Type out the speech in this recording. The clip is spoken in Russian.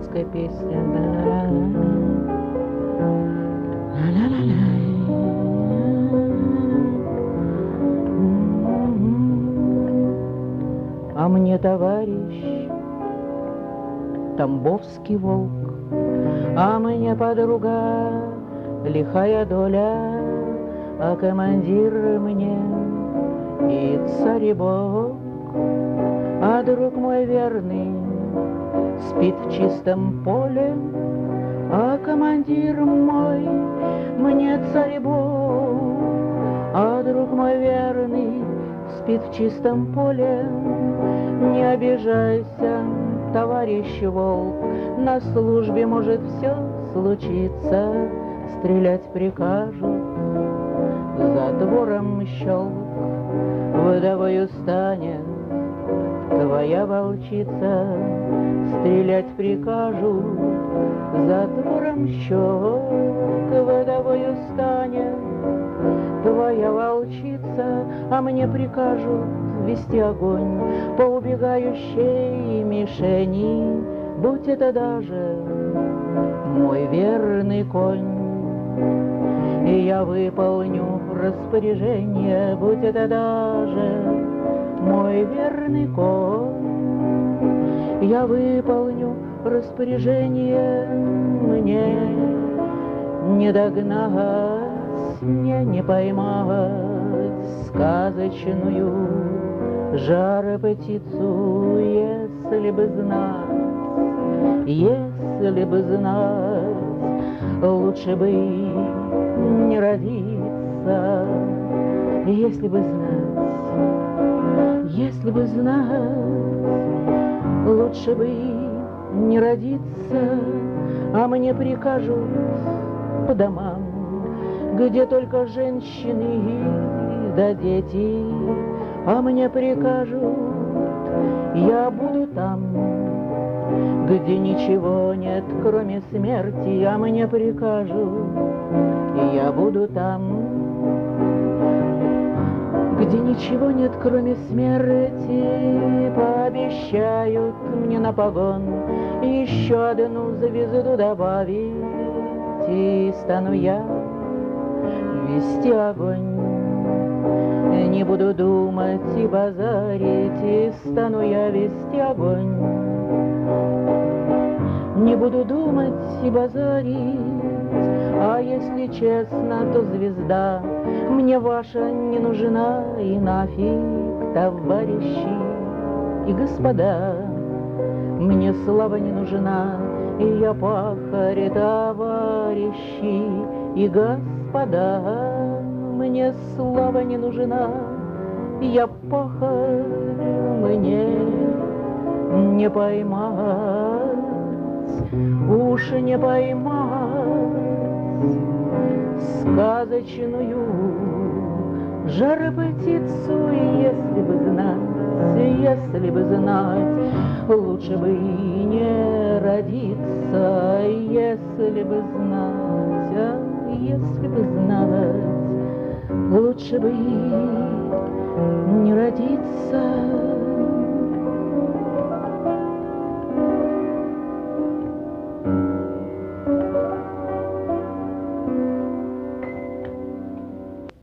детская песня. А мне товарищ Тамбовский волк, а мне подруга лихая доля, а командир мне и царь-бог, а друг мой верный спит в чистом поле, а командир мой мне царь-бог, а друг мой верный спит в чистом поле. Не обижайся, товарищ волк, на службе может все случиться, стрелять прикажут, затвором щелк, вдовою станет твоя волчица, стрелять прикажут, затвором щелк, вдовою станет твоя волчица, а мне прикажут вести огонь по убегающей мишени, будь это даже мой верный конь. И я выполню распоряжение, будь это даже мой верный конь. Я выполню распоряжение, мне не догнать, мне не поймать сказочную жар-птицу, если бы знать, лучше бы не родиться, если бы знать, лучше бы не родиться, а мне прикажут по домам, где только женщины да дети, а мне прикажут, я буду там, где ничего нет, кроме смерти, а мне прикажут, я буду там, где ничего нет, кроме смерти. Пообещают мне на погон еще одну звезду добавить, и стану я вести огонь. Не буду думать и базарить, и стану я вести огонь. Не буду думать и базарить, а если честно, то звезда мне ваша не нужна, и нафиг, товарищи и господа. Мне слава не нужна, и я пахарь, товарищи и господа. Мне слава не нужна, я пахарь, мне не поймать, уж не поймать сказочную жар-птицу, если бы знать, лучше бы и не родиться, если бы знать, лучше бы и не родиться.